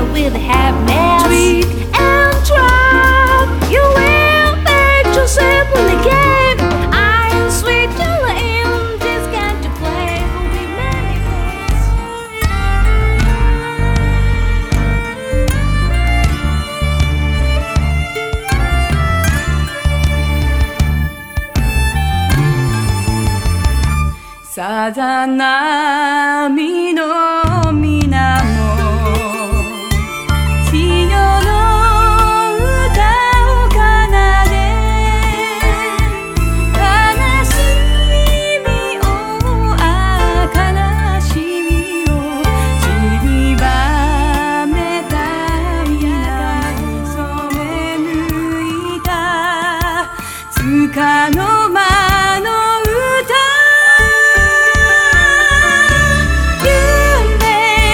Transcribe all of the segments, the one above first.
I will have mess. Tweak and try, you will make yourself in the game. I'm sweet, you're in this game to play for we many ways.さざ波の水面潮の歌を奏で悲しみを悲しみを散りばめた皆染め抜いたつかの間の歌夢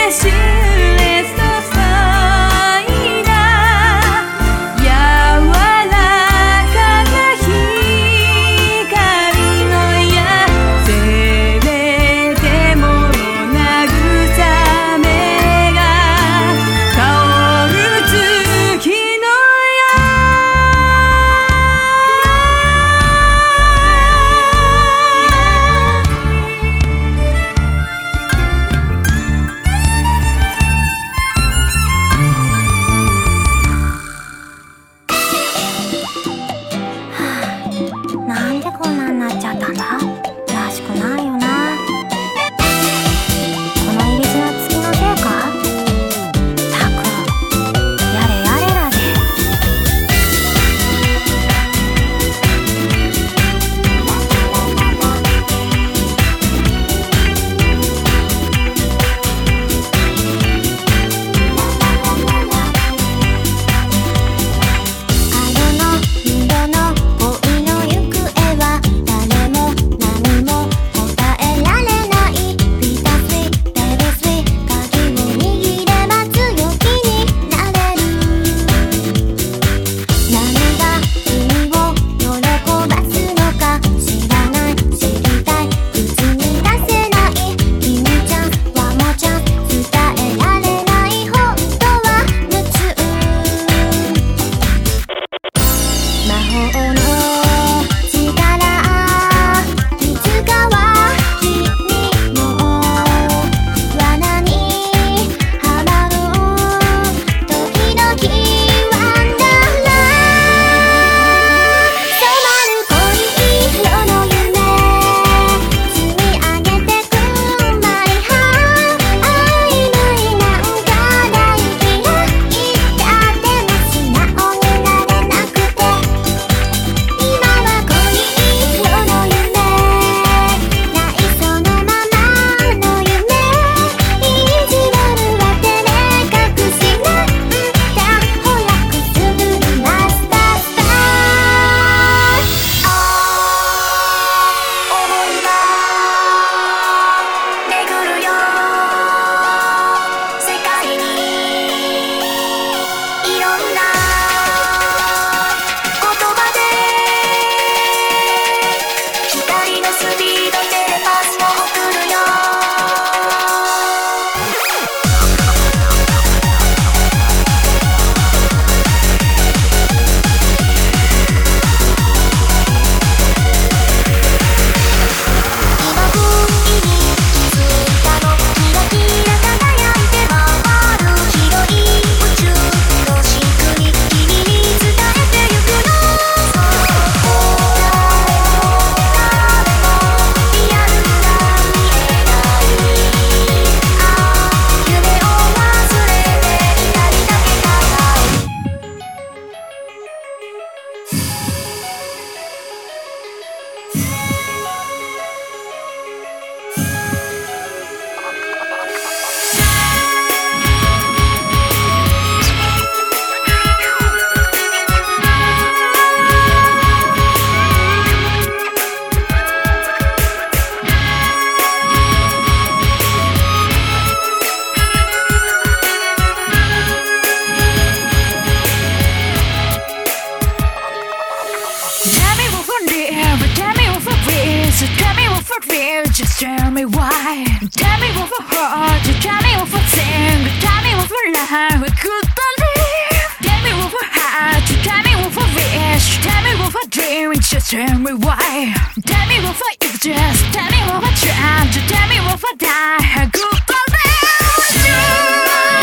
Just tell me why. Tell me what for heart, tell me what for thing, tell me what for life we could believe. Tell me what for heart, tell me what for wish, tell me what for dream. Just tell me why. Tell me what for you, just tell me what for try, just tell me what for die. I could believe you.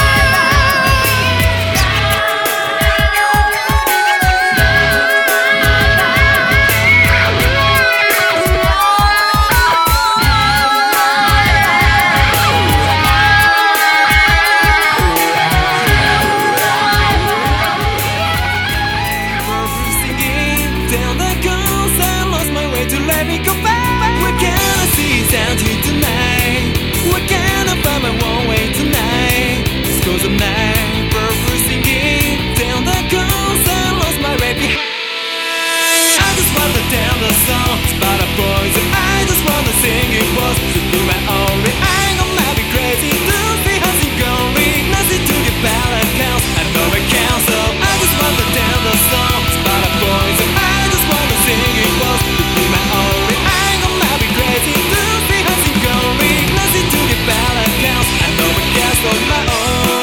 Let me go back. We're gonna see sound here tonight. We're gonna find my one way tonight. This goes all night. We're singing down the coast. I lost my way behind. I just wanna tell the songs about our boys, and I just wanna sing it was to do my only. I'm gonna be crazy to see how it's going. Nothing to get better counts. I know it counts. So I just wanna tell the songs about our boys, and I just wanna sing it was to do my only. I'm gonna be crazy to see how it's going. Nothing to get better counts. I know it counts on my own.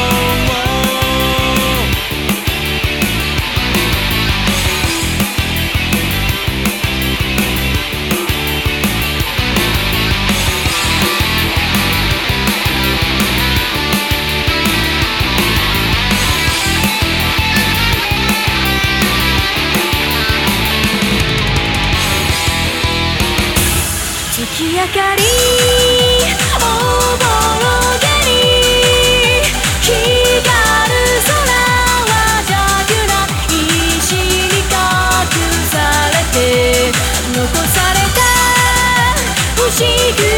月明かりおぼろげに光る空は邪気な石に隠されて残された星屑